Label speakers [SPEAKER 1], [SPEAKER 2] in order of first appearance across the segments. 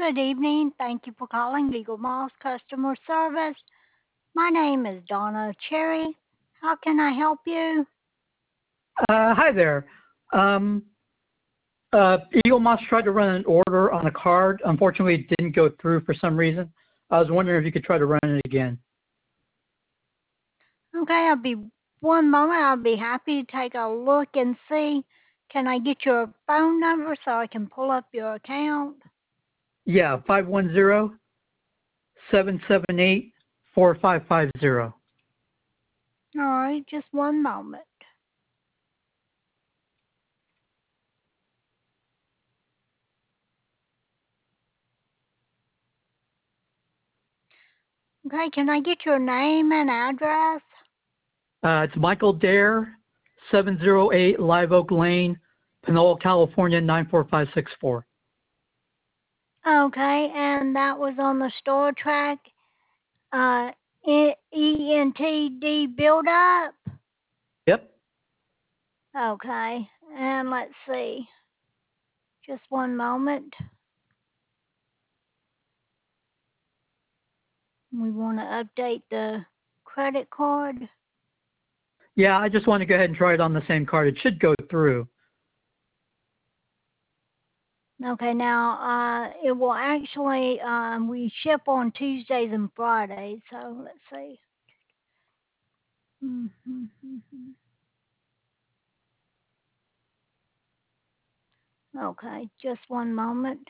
[SPEAKER 1] Good evening. Thank you for calling Legal Moss Customer Service. My name is Donna Cherry. How can I help you?
[SPEAKER 2] Hi there. Um, Eagle Moss tried to run an order on a card. Unfortunately, it didn't go through for some reason. I was wondering if you could try to run it again.
[SPEAKER 1] Okay, I'll be one moment. I'll be happy to take a look and see. Can I get your phone number so I can pull up your account?
[SPEAKER 2] Yeah, 510-778-4550.
[SPEAKER 1] All right, just one moment. Okay, can I get your name and address?
[SPEAKER 2] It's Michael Dare, 708 Live Oak Lane, Panola, California, 94564.
[SPEAKER 1] Okay, and that was on the store track. Uh, ENTD build up.
[SPEAKER 2] Yep.
[SPEAKER 1] Okay, and let's see. Just one moment. We want to update the credit card.
[SPEAKER 2] Yeah, I just want to go ahead and try it on the same card. It should go through.
[SPEAKER 1] Okay, now it will actually, we ship on Tuesdays and Fridays, so let's see. Okay, just one moment.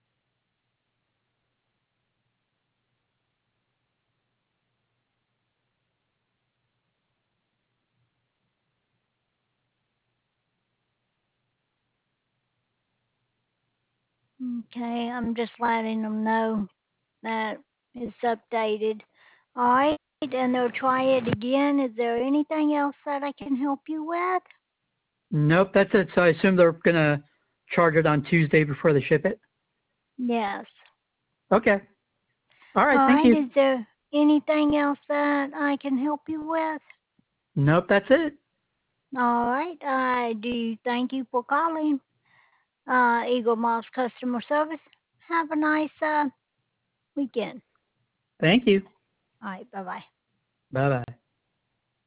[SPEAKER 1] Okay, I'm just letting them know that it's updated. All right, and they'll try it again. Is there anything else that I can help you with?
[SPEAKER 2] Nope, that's it. So I assume they're going to charge it on Tuesday before they ship it?
[SPEAKER 1] Yes.
[SPEAKER 2] Okay. All right,
[SPEAKER 1] All
[SPEAKER 2] thank
[SPEAKER 1] right,
[SPEAKER 2] you.
[SPEAKER 1] is there anything else that I can help you with?
[SPEAKER 2] Nope, that's it.
[SPEAKER 1] All right, I do thank you for calling Eagle Moss Customer Service. Have a nice weekend.
[SPEAKER 2] Thank you.
[SPEAKER 1] All right, bye-bye.
[SPEAKER 2] Bye-bye.